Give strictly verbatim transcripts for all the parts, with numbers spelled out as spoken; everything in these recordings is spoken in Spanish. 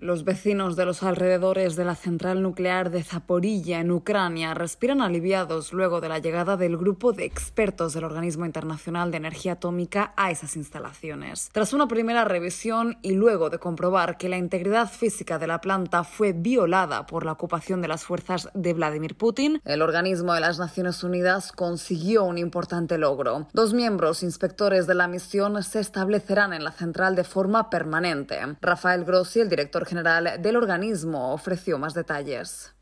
Los vecinos de los alrededores de la central nuclear de Zaporilla, en Ucrania, respiran aliviados luego de la llegada del grupo de expertos del Organismo Internacional de Energía Atómica a esas instalaciones. Tras una primera revisión y luego de comprobar que la integridad física de la planta fue violada por la ocupación de las fuerzas de Vladimir Putin, el organismo de las Naciones Unidas consiguió un importante logro. Dos miembros inspectores de la misión se establecerán en la central de forma permanente. Rafael Grossi, el director general del organismo, ofreció más detalles.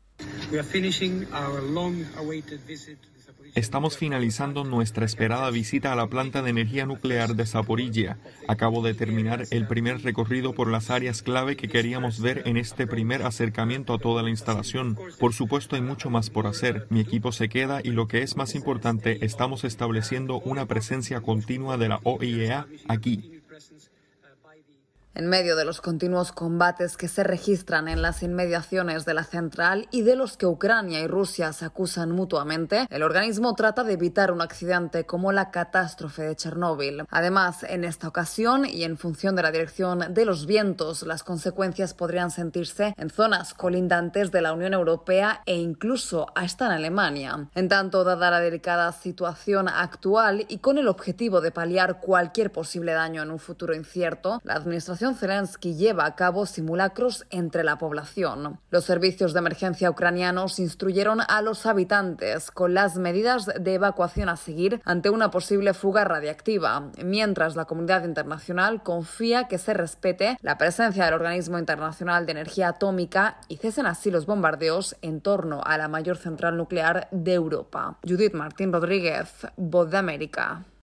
Estamos finalizando nuestra esperada visita a la planta de energía nuclear de Zaporilla. Acabo de terminar el primer recorrido por las áreas clave que queríamos ver en este primer acercamiento a toda la instalación. Por supuesto, hay mucho más por hacer. Mi equipo se queda y, lo que es más importante, estamos estableciendo una presencia continua de la O I E A aquí. En medio de los continuos combates que se registran en las inmediaciones de la central y de los que Ucrania y Rusia se acusan mutuamente, el organismo trata de evitar un accidente como la catástrofe de Chernóbil. Además, en esta ocasión y en función de la dirección de los vientos, las consecuencias podrían sentirse en zonas colindantes de la Unión Europea e incluso hasta en Alemania. En tanto, dada la delicada situación actual y con el objetivo de paliar cualquier posible daño en un futuro incierto, la administración Zelensky lleva a cabo simulacros entre la población. Los servicios de emergencia ucranianos instruyeron a los habitantes con las medidas de evacuación a seguir ante una posible fuga radiactiva, mientras la comunidad internacional confía que se respete la presencia del Organismo Internacional de Energía Atómica y cesen así los bombardeos en torno a la mayor central nuclear de Europa. Judith Martín Rodríguez, Voz de América.